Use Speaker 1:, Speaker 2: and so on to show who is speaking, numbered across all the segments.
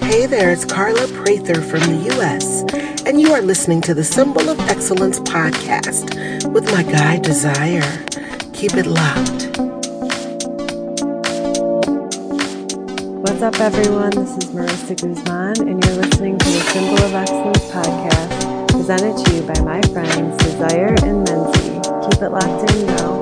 Speaker 1: Hey there, it's Carla Prather from the U.S., and you are listening to the Symbol of Excellence podcast with my guy, Desire. Keep it locked.
Speaker 2: What's up, everyone? This is Marissa Guzman, and you're listening to the Symbol of Excellence podcast, presented to you by my friends Desire and Menzie. Keep it locked in, yo.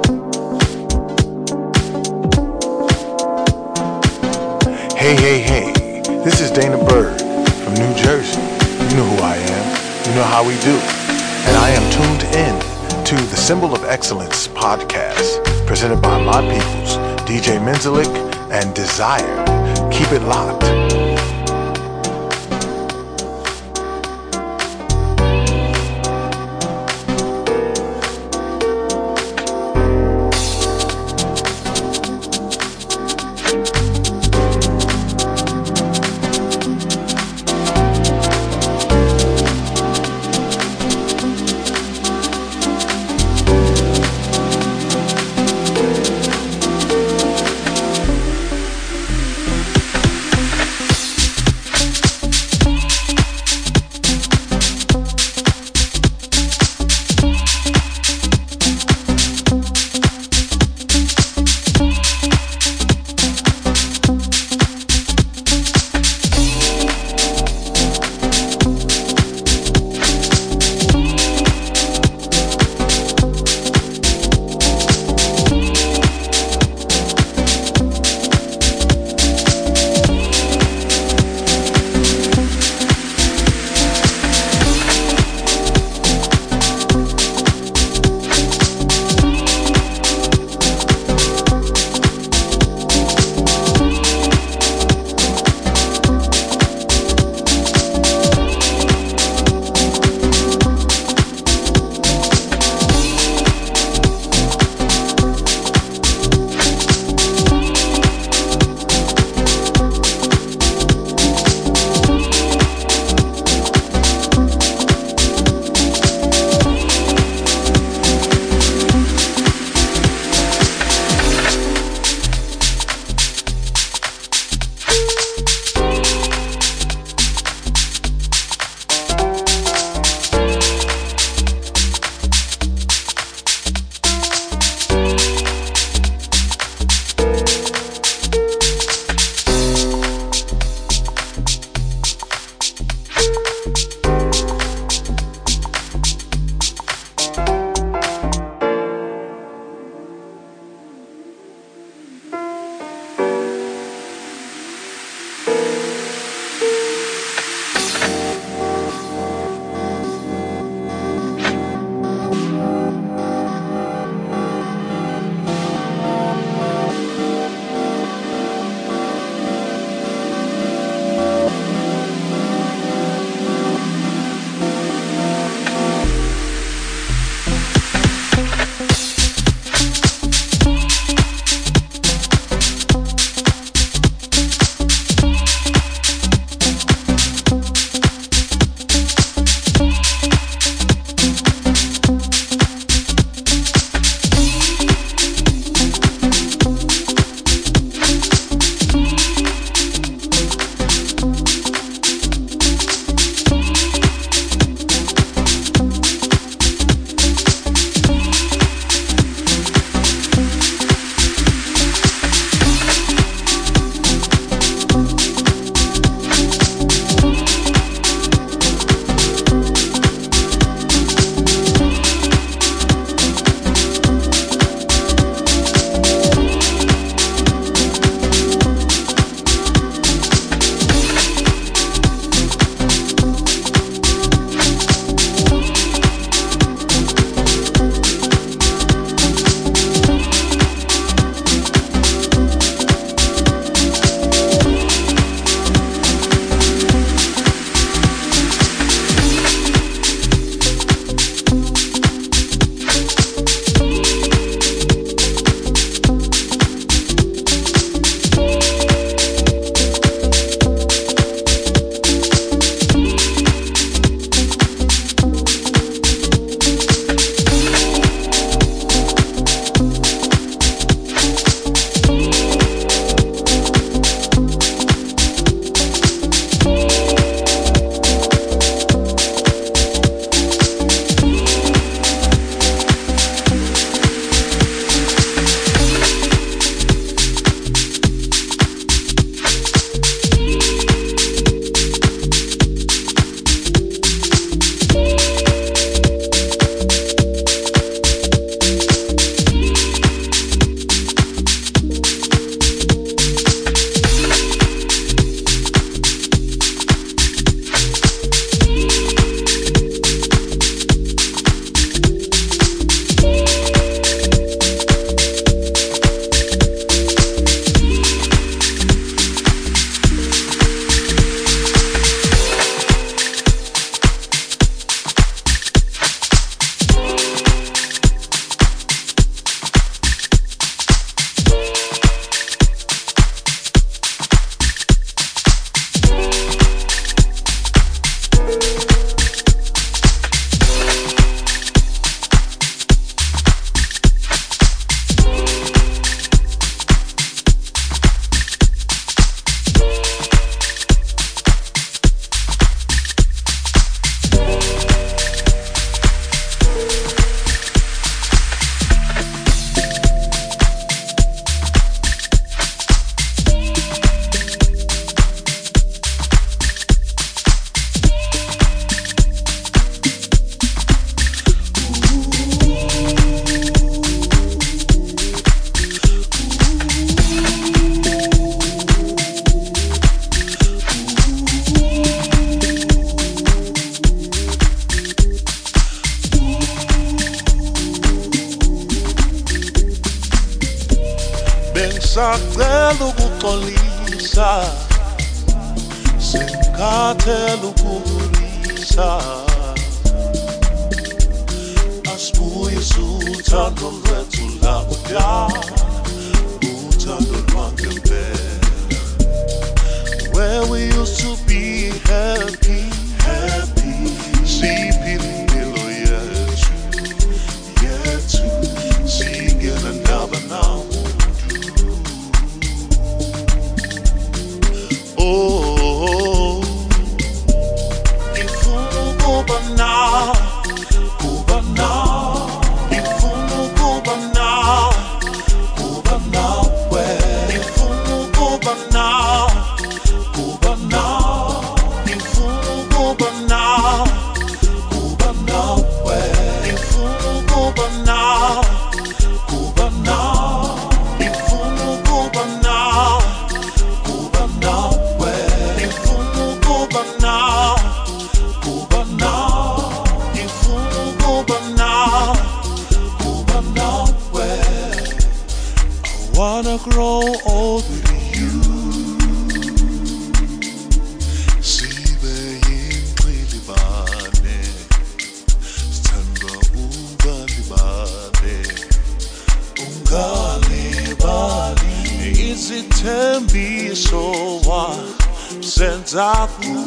Speaker 3: Hey. This is Dana Bird from New Jersey. You know who I am. You know how we do. And I am tuned in to the Symbol of Excellence podcast, presented by my peoples, DJ Menzelik and Desire. Keep it locked.
Speaker 4: Ngisacela ukuxolisa, sengikhathele ukubulisa. Asibuyise uthando lwethu lakudala, uthando lwangempela. Where we used to be happy, happy. Siphila impilo yethu, yethu. Singena ndaba nawo. Oh, ngifuna ukuba nawe, kuba nawe. Ngifuna ukuba nawe, kuba nawe. Ngifuna ukuba nawe, kuba nawe. Ngifuna ukuba nawe, kuba nawe. Ngifuna ukuba nawe, kuba nawe. Ngifuna ukuba nawe, kuba nawe. Ngifuna ukuba nawe, kuba nawe. Ngifuna ukuba nawe, kuba nawe. I wanna grow old with you. Sibe yinqilibane, sithanda ungalibale, ungalibali. Izithembiso wazenza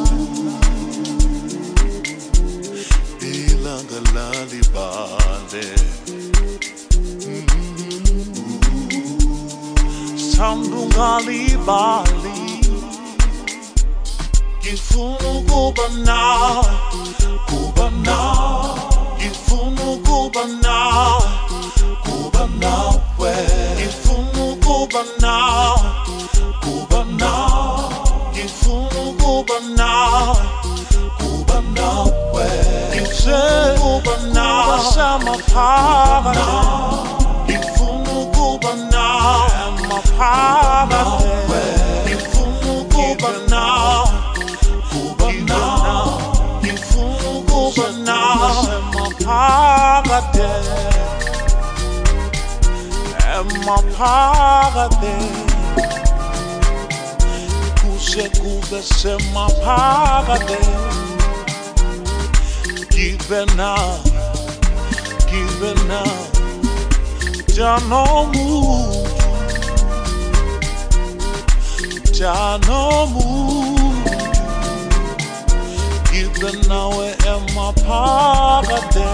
Speaker 4: ilanga lalibale. Sithanda ungalibali. Ngifuna ukuba nawe, kuba nawe. Ngifuna ukuba nawe, kuba nawe. Ngifuna ukuba nawe, kuba nawe. Ngifuna ukuba nawe, kuba nawe. Ngifuna ukuba nawe, samaphakathi. Ngifuna ukuba nawe, amaphakathi. Ngifuna ukuba nawe, kuba nawe. Ngifuna ukuba nawe, amaphakathi. Emaphakathi, kuze kube semaphakathi. Give now, Janomu, give now, emaphakathi,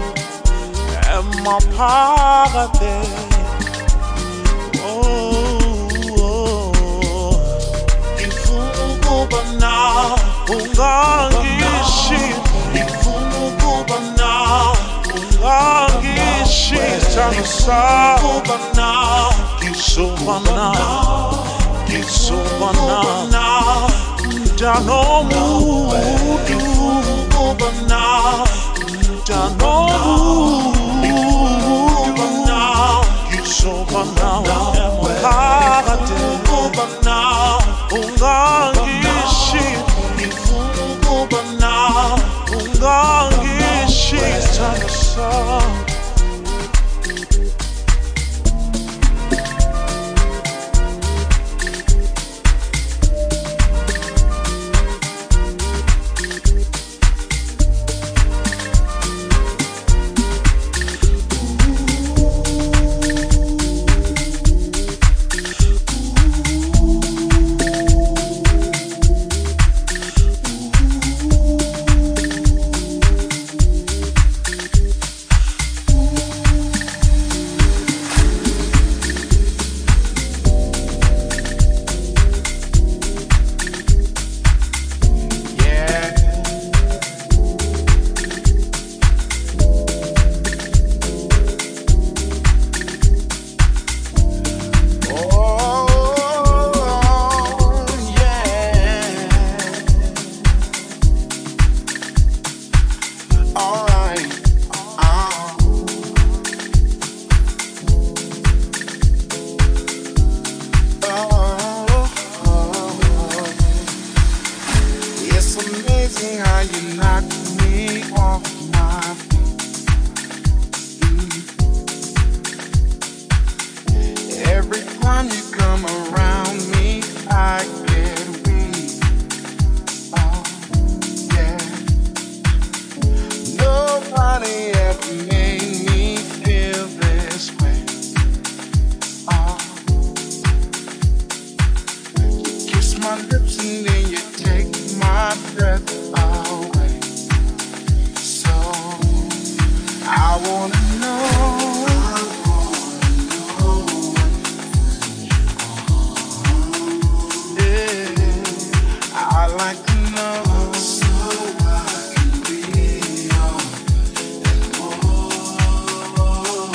Speaker 4: emaphakathi. Ngifuna ukuba nawe, ungangishisa. Ngifuna ukuba nawe, ungangishisa. Ngifuna ukuba nawe, ngizoba nawe, ngizoba nawe. Janomuntu, ngifuna ukuba nawe, Janomuntu, ngizoba nawe, emaphakathi. Ukuba nawe, ungangishisa. Ngifuna ukuba nawe, ungangishisa.
Speaker 5: Every time you come
Speaker 4: like to know. So I can be yours and more.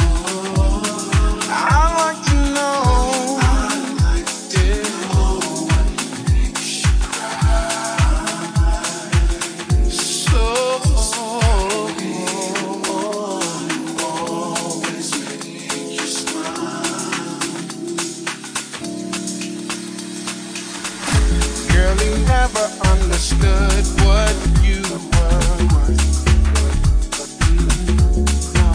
Speaker 4: I like to know. I like to know what makes you cry. So always make you smile. Girl, he never understood what you were worth. No.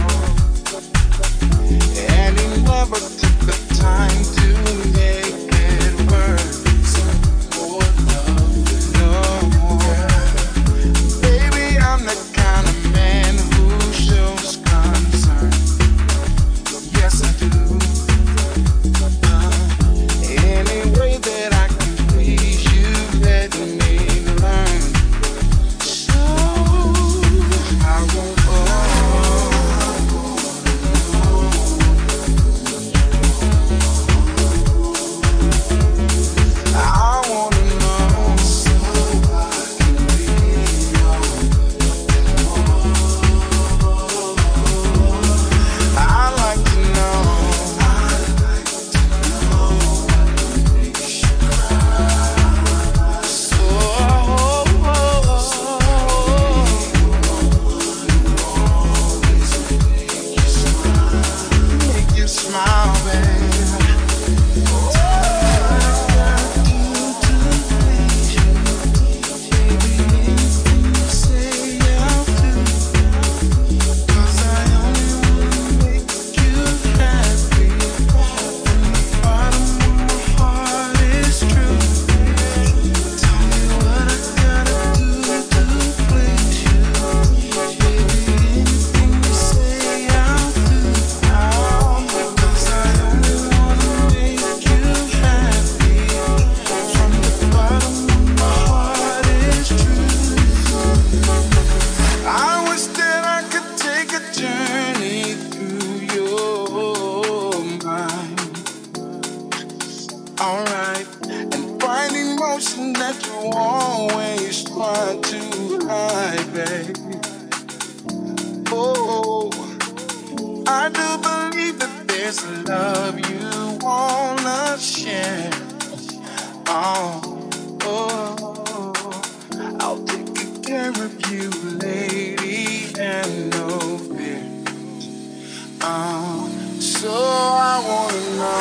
Speaker 4: And he never took the time to make it worth more love. No. Baby, I'm the kind of man who shows concern. Yes, I do. Any way that I can please you, let me learn. So I won't I wanna know. So I can be yours and more. I like to know. I like to know what makes you cry. So always make you smile, baby. I wish that I could take a journey through your mind. Alright, and find emotion that you always try to hide, babe. Oh, I do believe that there's a love you wanna share. Oh, I'll take good care of you, lady, and no fear. So I wanna know.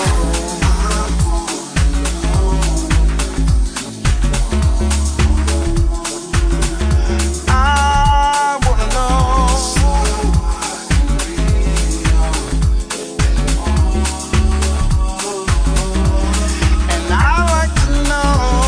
Speaker 4: I wanna know. So I can be yours and I like to know.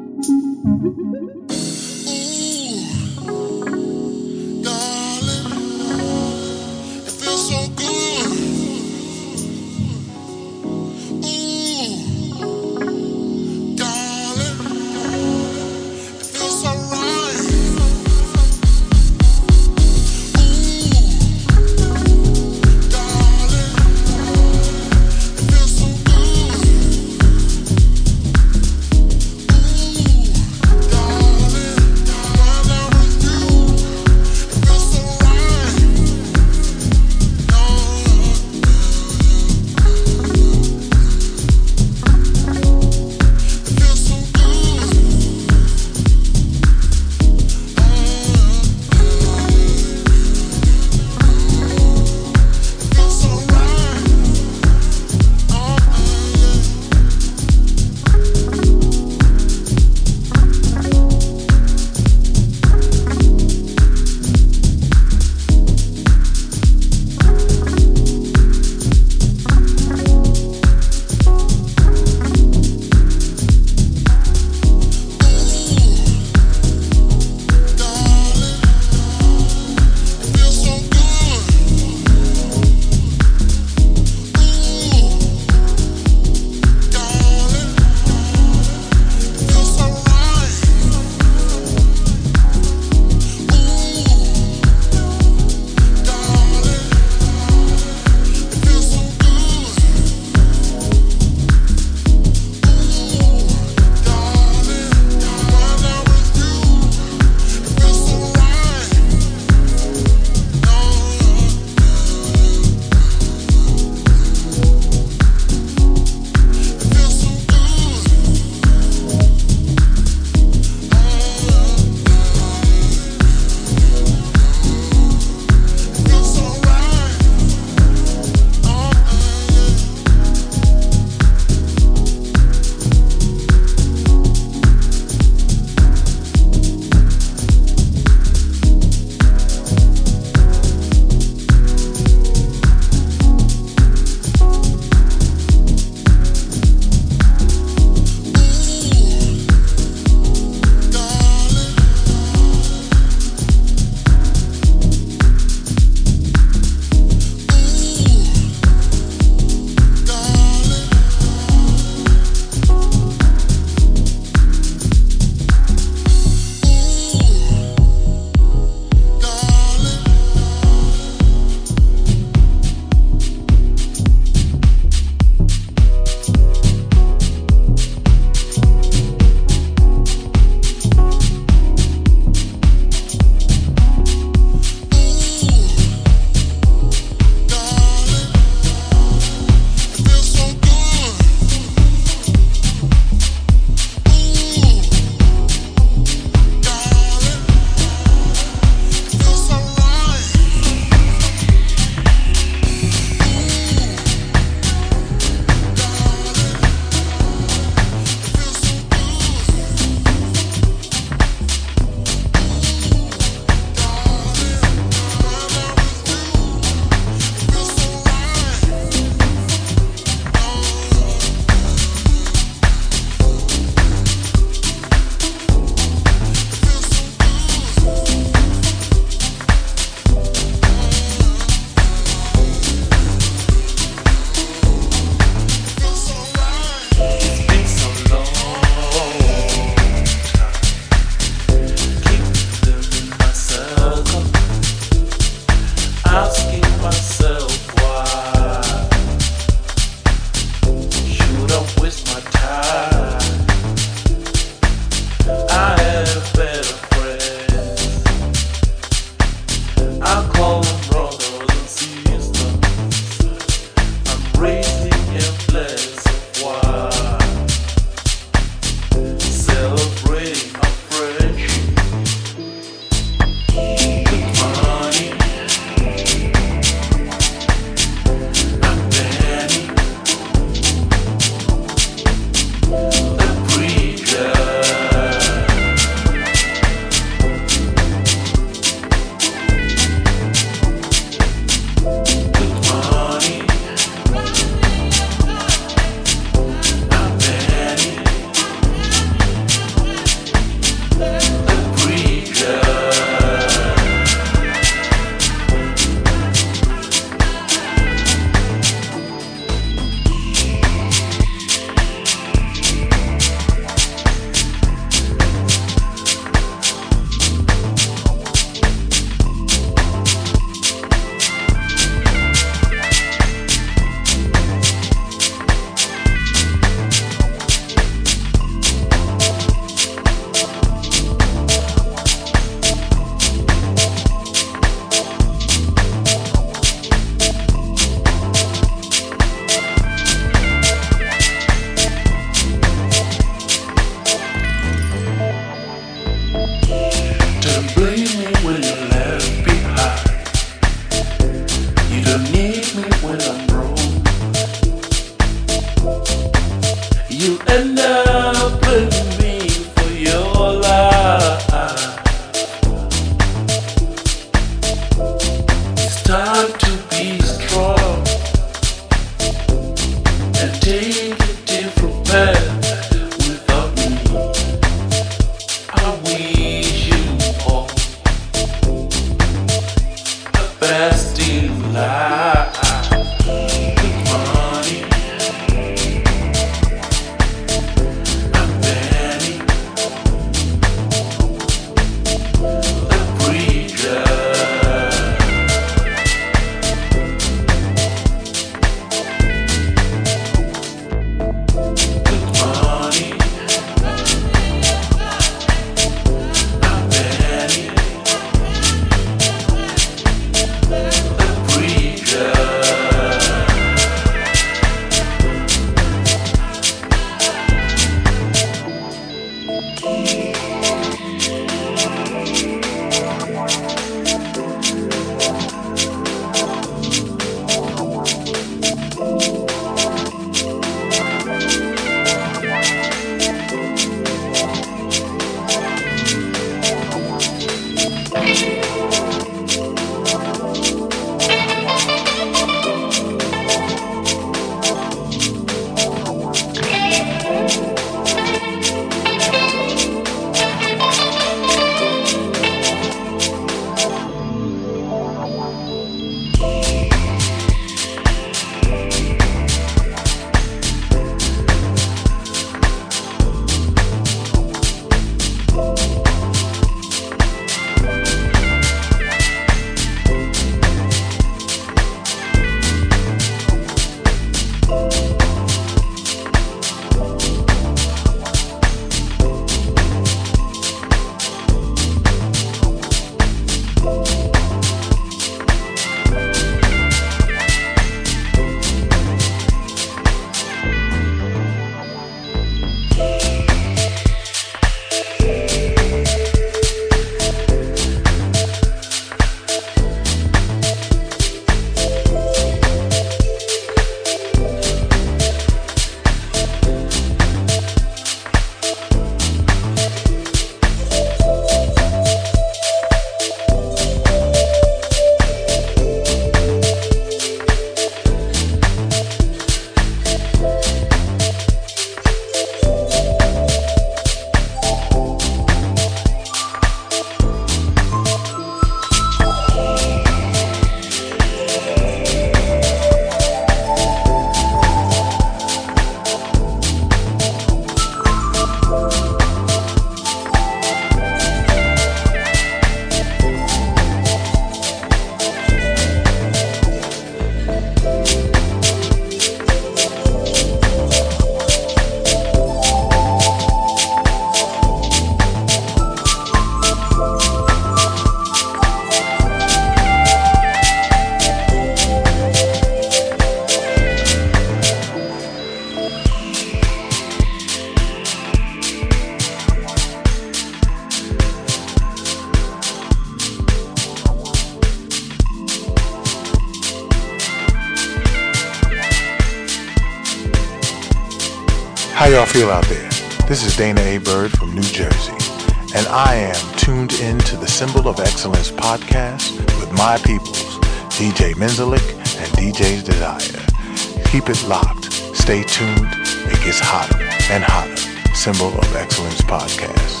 Speaker 3: How y'all feel out there? This is Dana A. Bird from New Jersey, and I am tuned in to the Symbol of Excellence podcast with my peoples, DJ Menzelik and DJ Desire. Keep it locked. Stay tuned. It gets hotter and hotter. Symbol of Excellence podcast.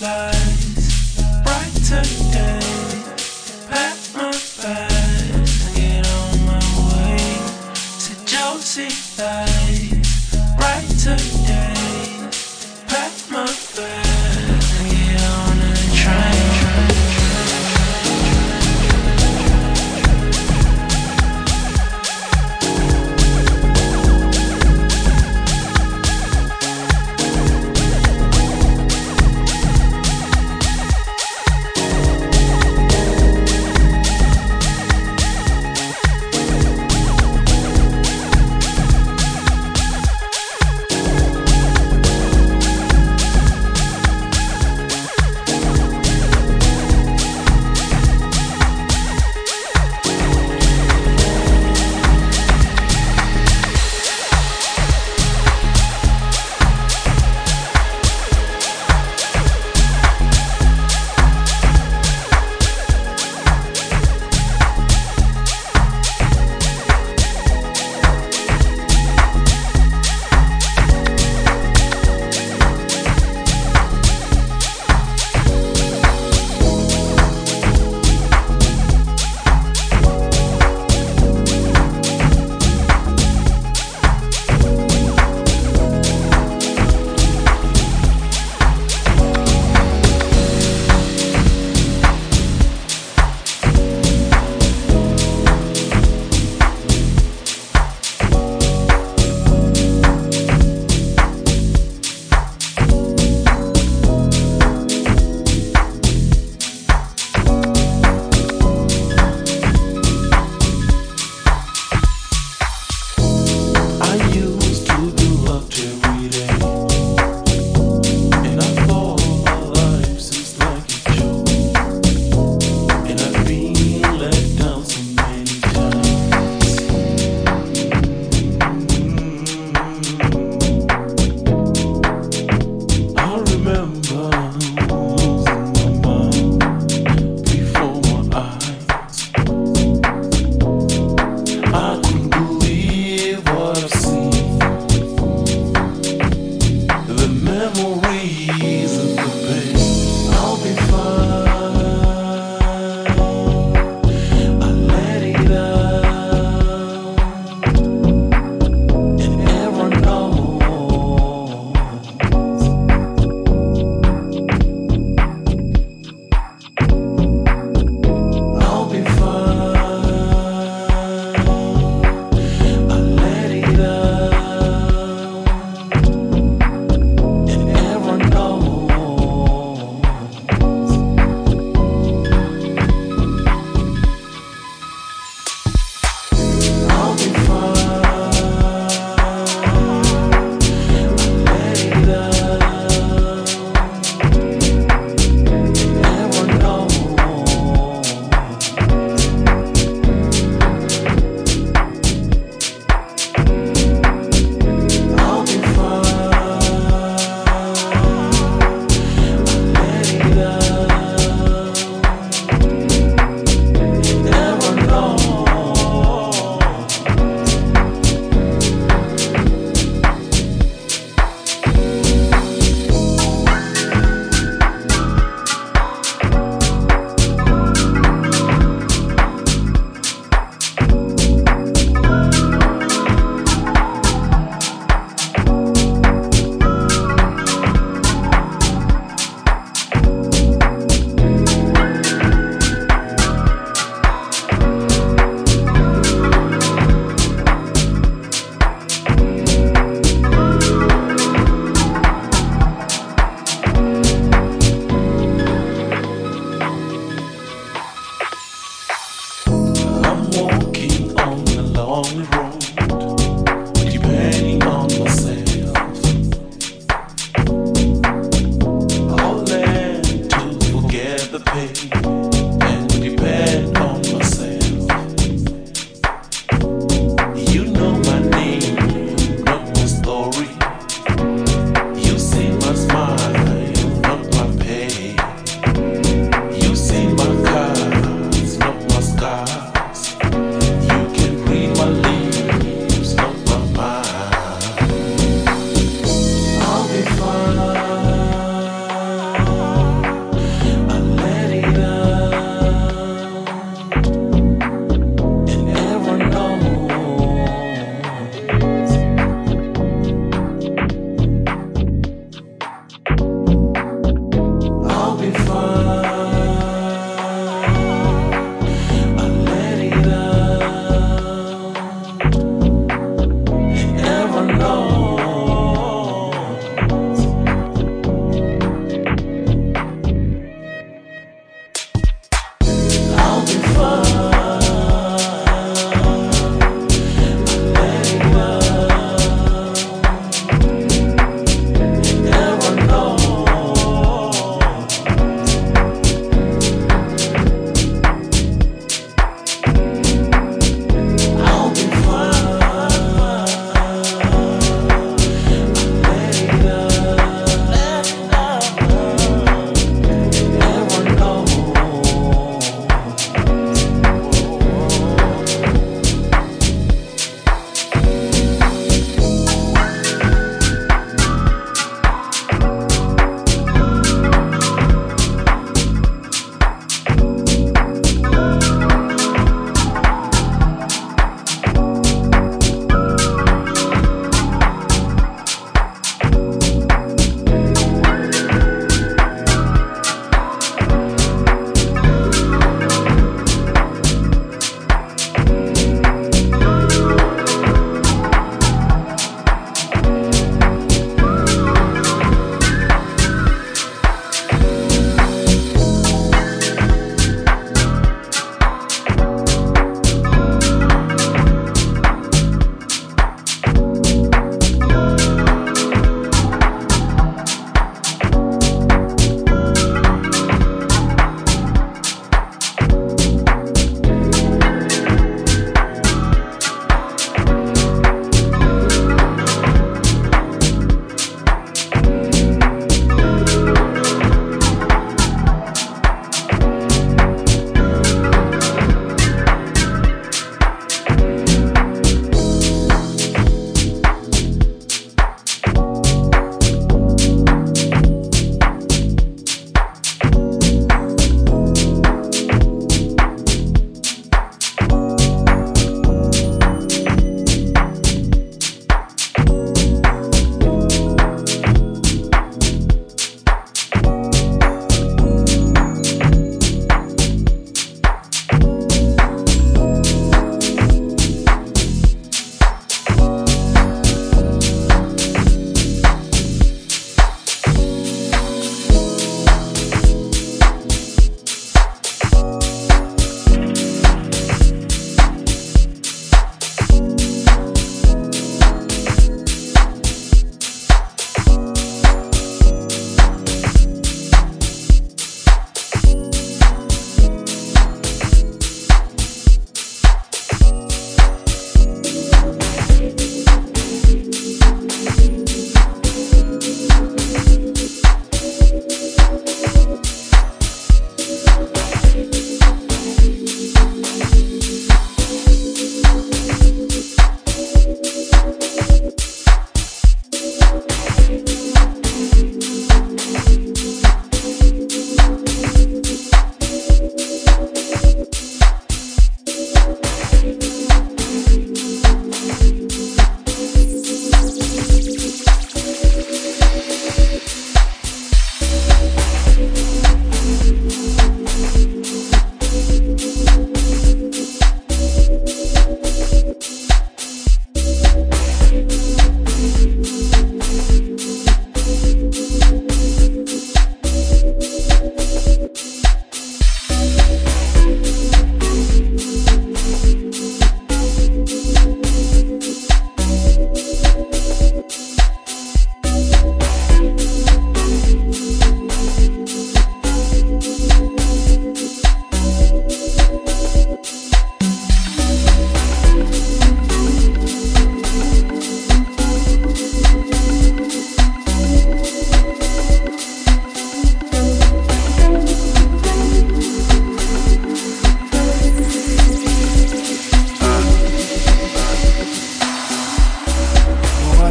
Speaker 4: flies, brighter days, pack my bags, get on my way. Said Josie lies, brighter days, pack my bags, get on a train.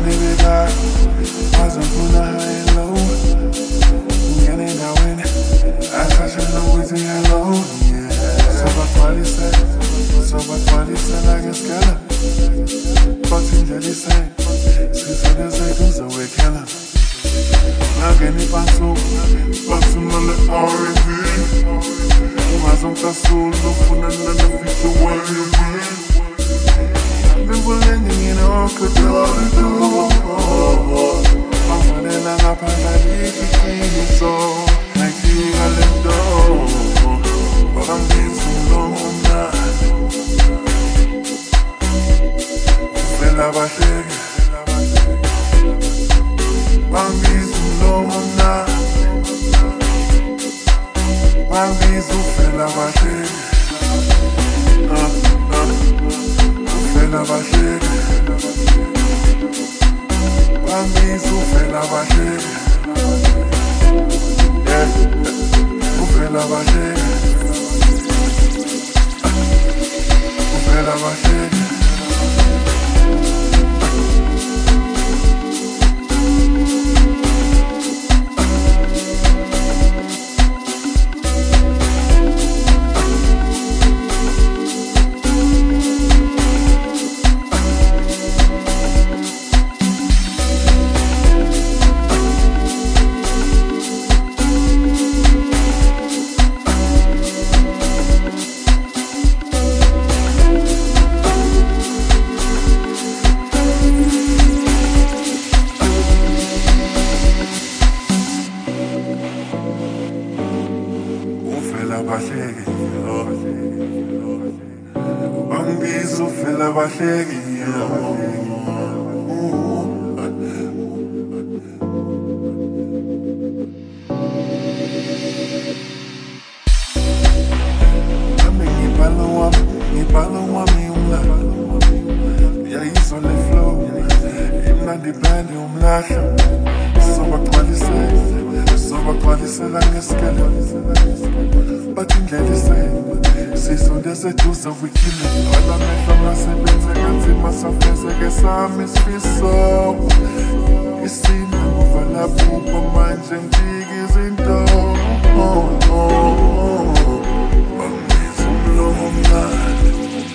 Speaker 4: bebekayo waze ngifuna high low ngene endaweni asashela ukuthi hello sobagcwalise like iskele futhi indlela isene sizole zethu zawekela ngangena ibansumale R&B ungazongicasula ufuna nanafisho wayubi Been in all control. I'm running on up and I need to clean it so like you I let go. But I'm being so long now. Feel like I shake. I'm being so long now. I'm being so feel like I shake. Fela basheke Bangizu fela basheke Yeah Ufela basheke Ufela basheke Bangizu fela basheke ngibhala wami umlahla yayizole flow imnandi band umlahla sobagcwalisela ngeskele bathi indlela isene sisonde seduze wikile alamehlo masebenze kanzima safezeke sami isifiso isina nguvala bhubha manje ngijika izinto bangiza umlomo mnandi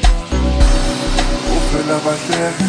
Speaker 4: ufela bahleke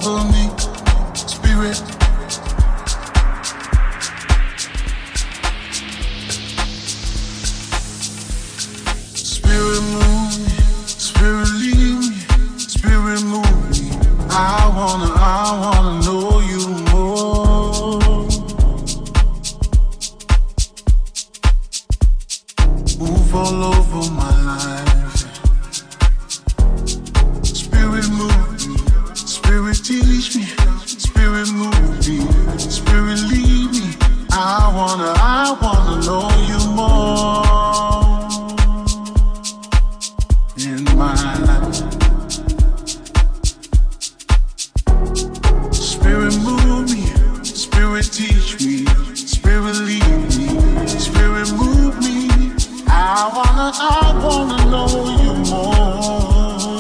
Speaker 4: over me, Spirit. Spirit move me, Spirit lead me, Spirit move me. I wanna know you more. Move all over my life. Spirit move me, Spirit teach me, Spirit move me, Spirit lead me. I wanna know you more. In my life, Spirit move me, Spirit teach me, Spirit lead me, Spirit move me. I wanna know you more.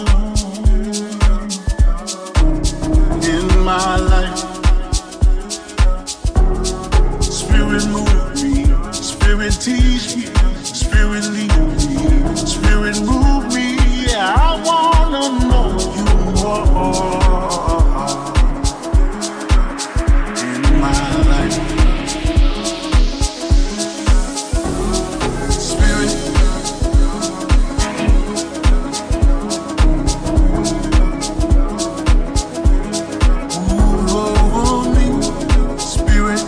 Speaker 4: In my life, Spirit move me, Spirit teach me, Spirit lead me, Spirit move me. I wanna know you more. In my life, Spirit, move over me, Spirit.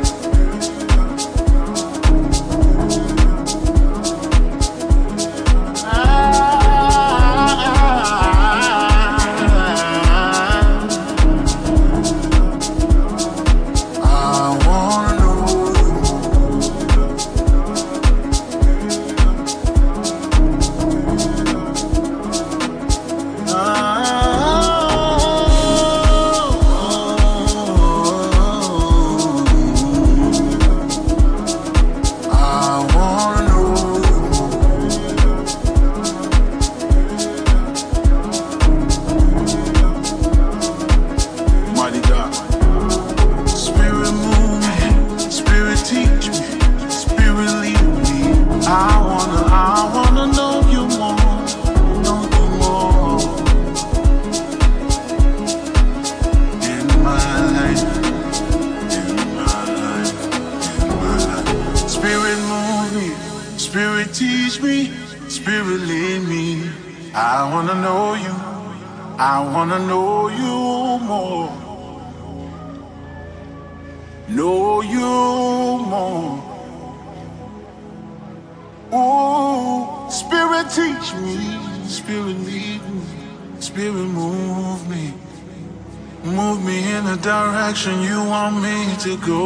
Speaker 4: You want me to go.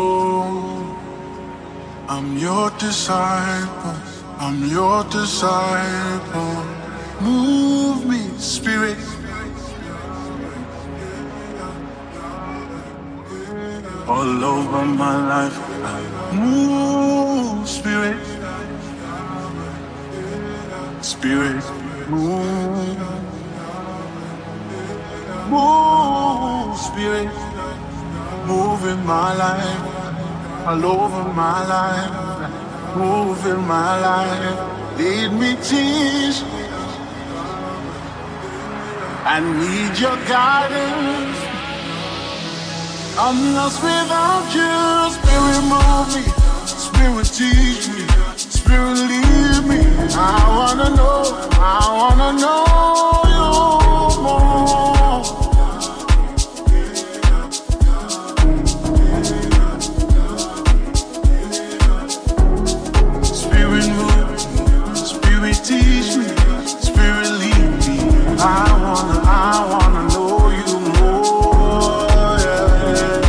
Speaker 4: I'm your disciple. I'm your disciple. Move me, Spirit. All over my life. Move, Spirit. Spirit, move. Move, Spirit. Move in my life, all over my life. Move in my life, lead me, teach me. I need your guidance. I'm lost without you. Spirit move me, Spirit teach me, Spirit lead me. I wanna know you more. Teach me, Spirit lead me. I wanna know you more, yeah.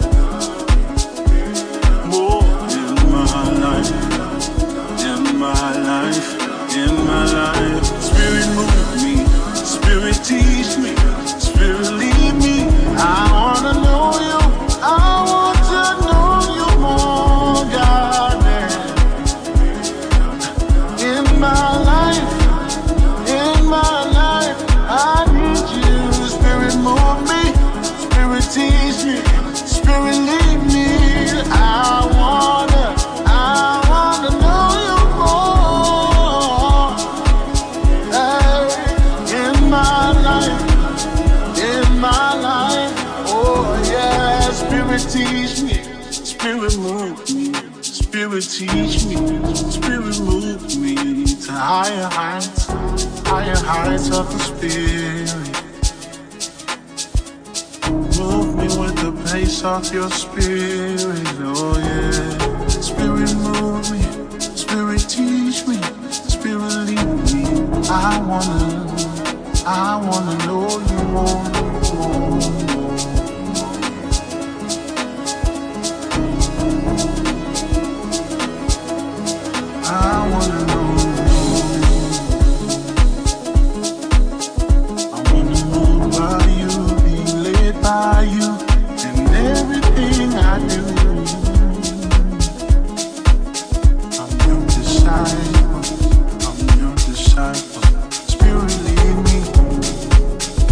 Speaker 4: More in my life, in my life, in my life. Spirit move me, Spirit teach me, Spirit lead me. I wanna know you, I want to know you more, God, yeah. In my life, I need you. Spirit move me, Spirit teach me, Spirit lead me. I wanna know you more. Hey, in my life, Spirit teach me, Spirit move me, Spirit teach me, Spirit move me to higher heights of the Spirit. Move me with the pace of your Spirit, oh yeah. Spirit move me, Spirit teach me, Spirit lead me. I wanna know you more. I wanna know by you, be led by you in everything I do. I'm your disciple, Spirit lead me.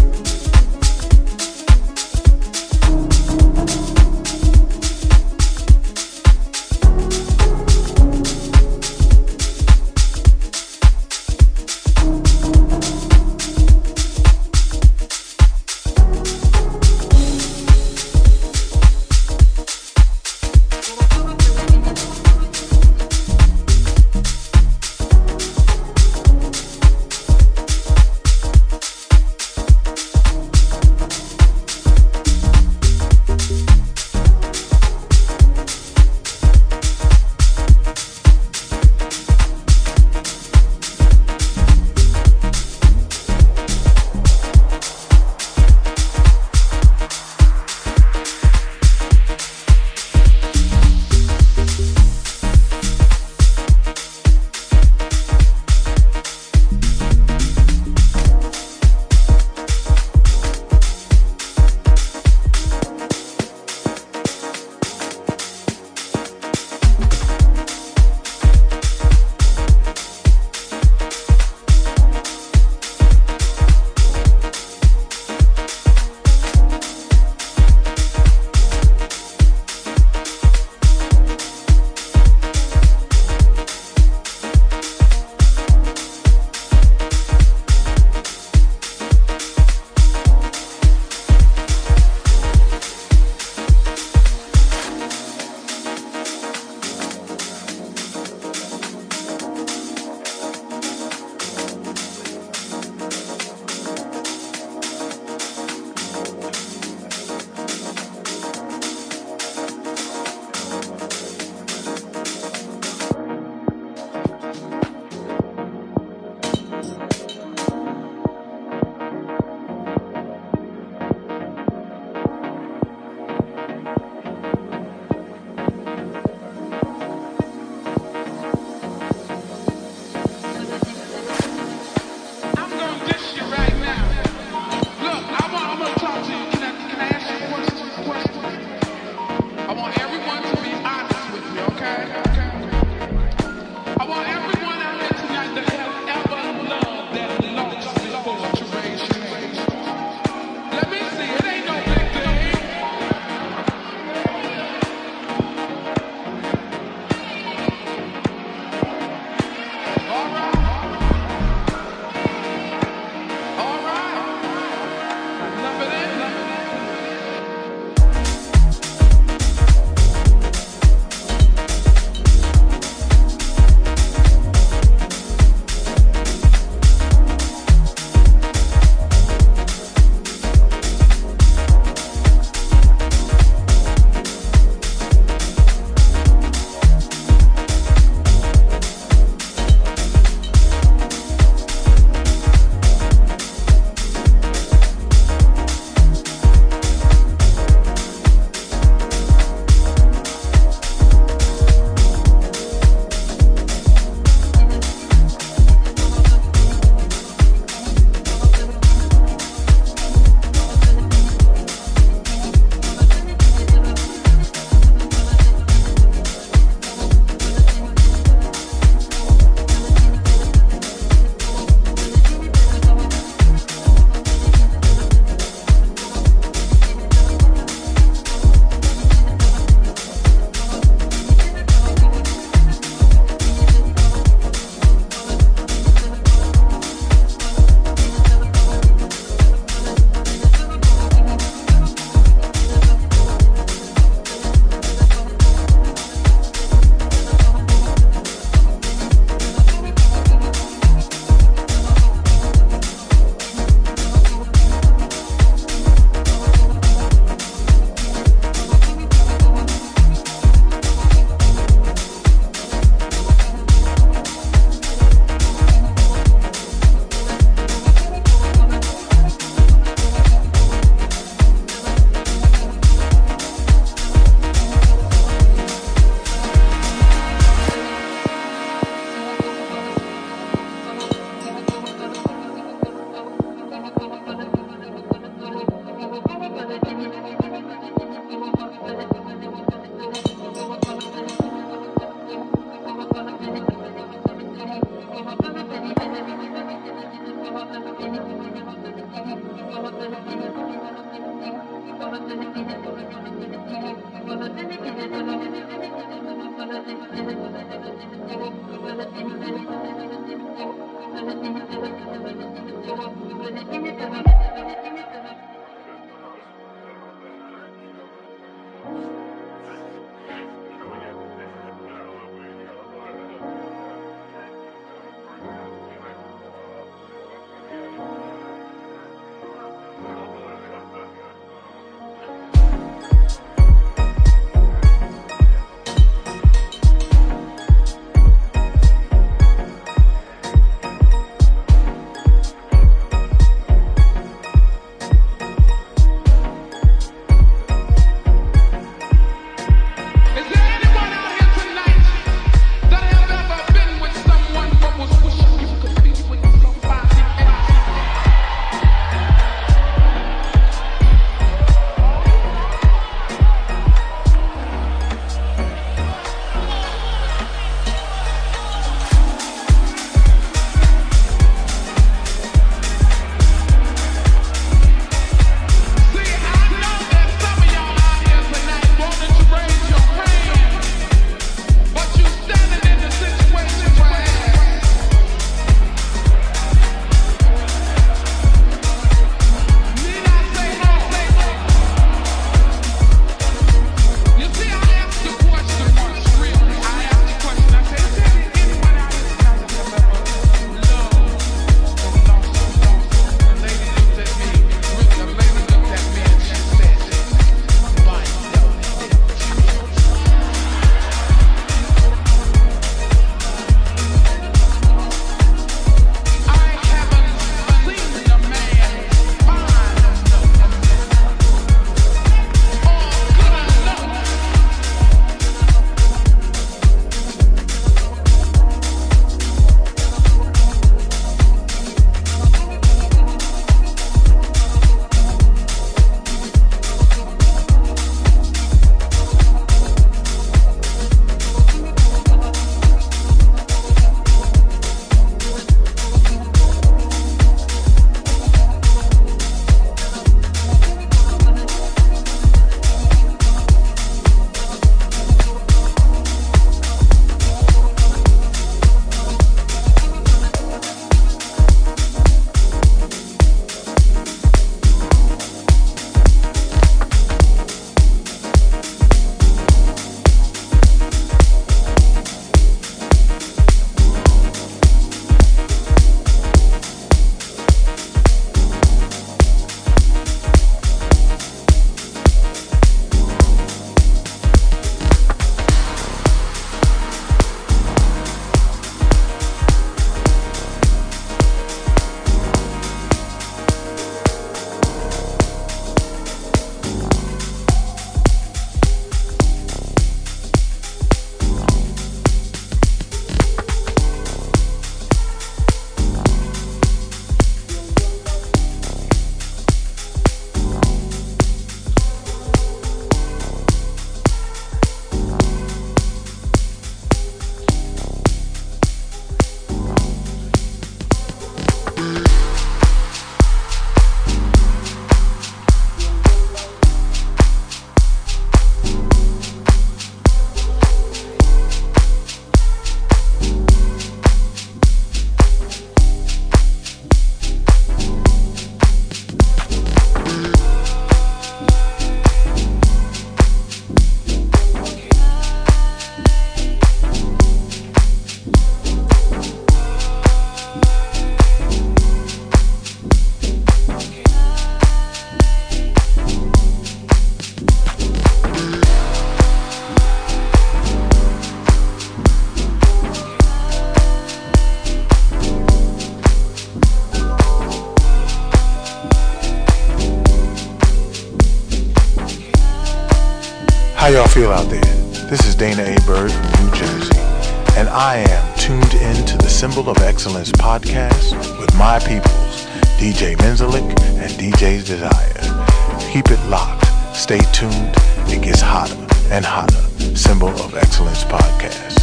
Speaker 3: How y'all feel out there? This is Dana A. Bird from New Jersey, and I am tuned in to the Symbol of Excellence podcast with my peoples, DJ Menzelik and DJ's Desire. Keep it locked. Stay tuned. It gets hotter and hotter. Symbol of Excellence podcast.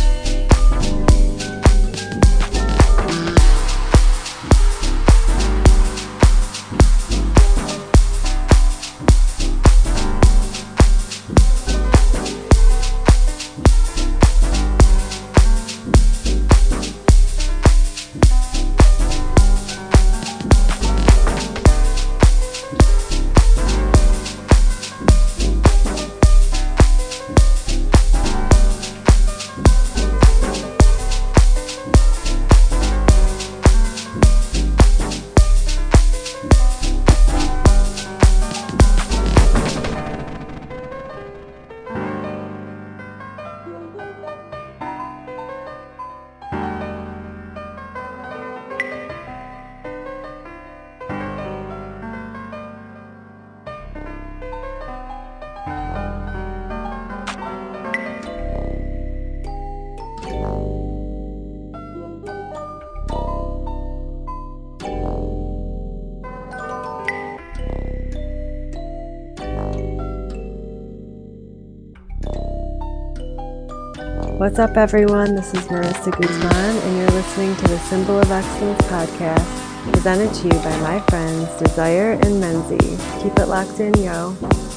Speaker 2: What's up, everyone? This is Marissa Guzman, and you're listening to the Symbol of Excellence podcast, presented to you by my friends Desire and Menzie. Keep it locked in, yo.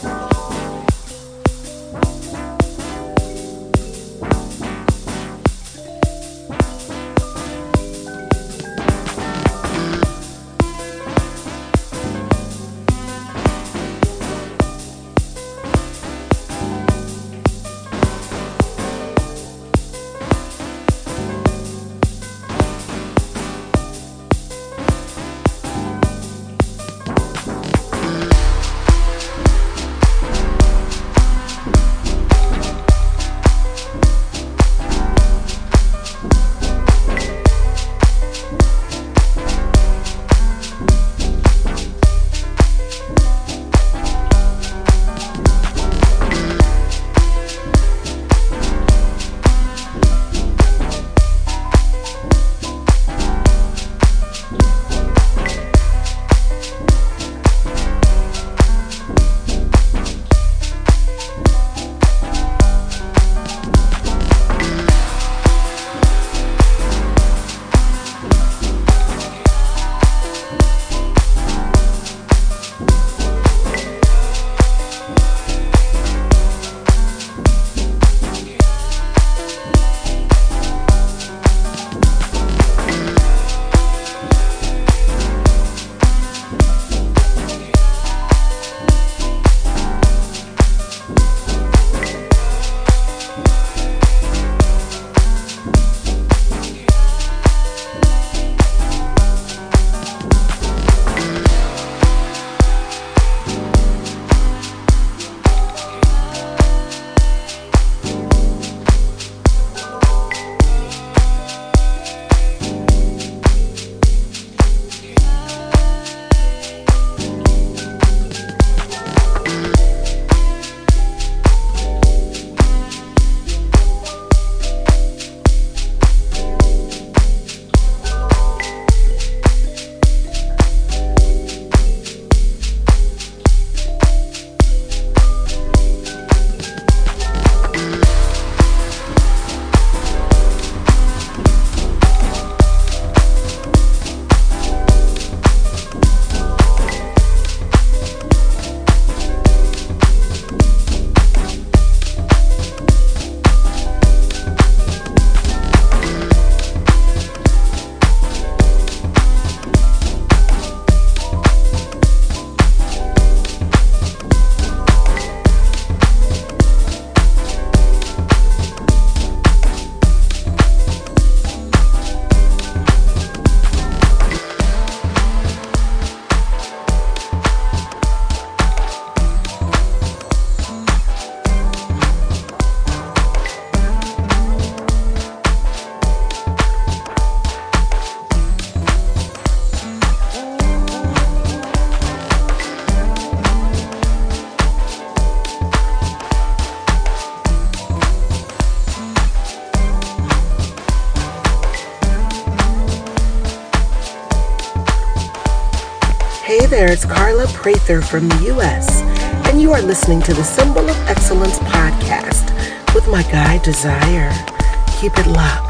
Speaker 1: Hey there, it's Carla Prather from the U.S., and you are listening to the Symbol of Excellence podcast with my guy, Desire. Keep it locked.